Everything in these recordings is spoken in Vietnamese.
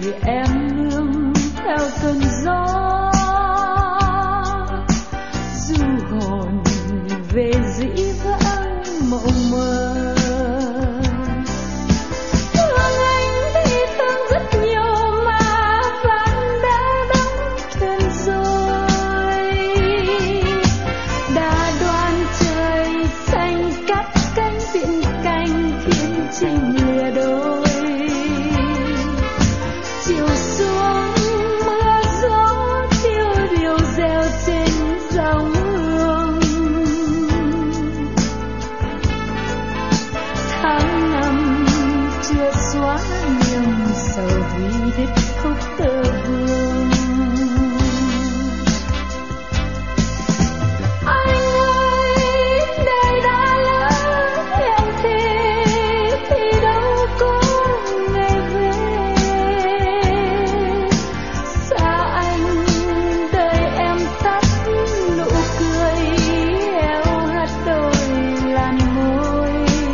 em nương theo cơn gió, du hồn về dĩ vãng mộng mơ. Thương anh thì thương rất nhiều mà ván đã đóng thuyền rồi, đã đoán trời xanh cắt cánh viện canh khiến chim lìa đôi. Chiều xuống mưa gió thiêu điều reo trên dòng hương, tháng năm chưa xóa niềm sầu vì đứt khúc tơ vương. Anh ơi đời đã lỡ hẹn thề thì đâu có ngày về, xa anh đời em tắt nụ cười eo hắt đôi làn môi.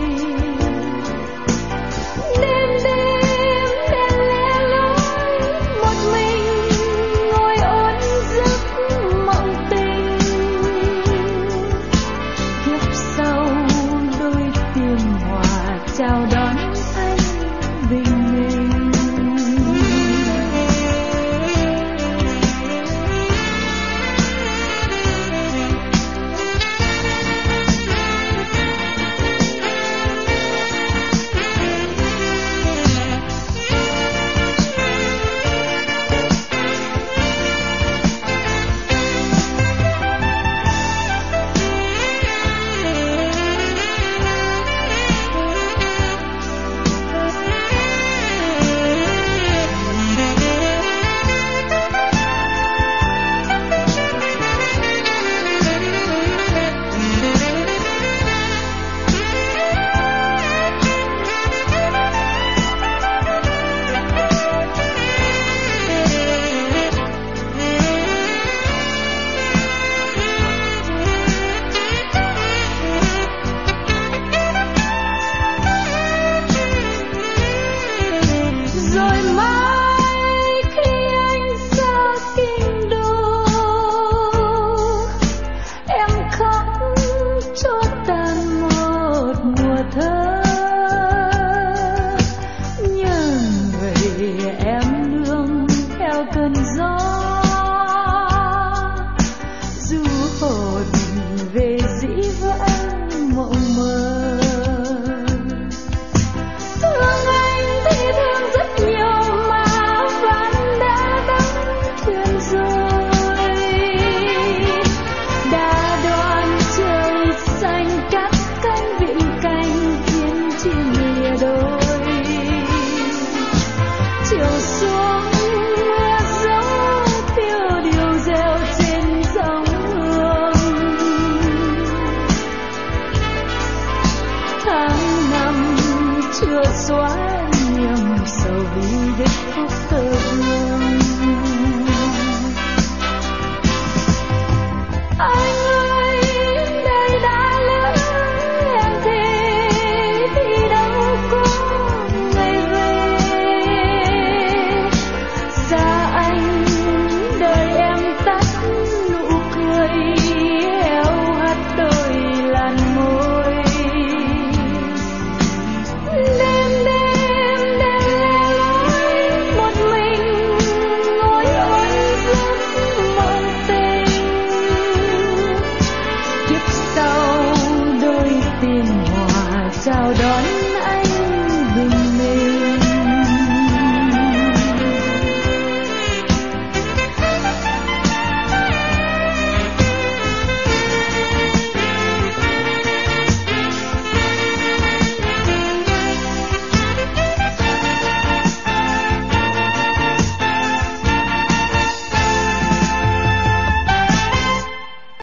Đêm đêm đèn lẻ loi một mình ngồi ôn giấc mộng tình, kiếp sau đôi tim hòa chào đón anh bình minh. Rồi mai khi anh xa kinh đô, em khóc cho tan một mùa thơ. Nhớ người em nương theo cơn gió, du hồn về dĩ vãng mộng mơ. Thương anh thì thương rất nhiều mà ván đã đóng thuyền rồi, đã đoán trời xanh cắt cánh viện canh khiến chim lìa đôi. Chiều xuống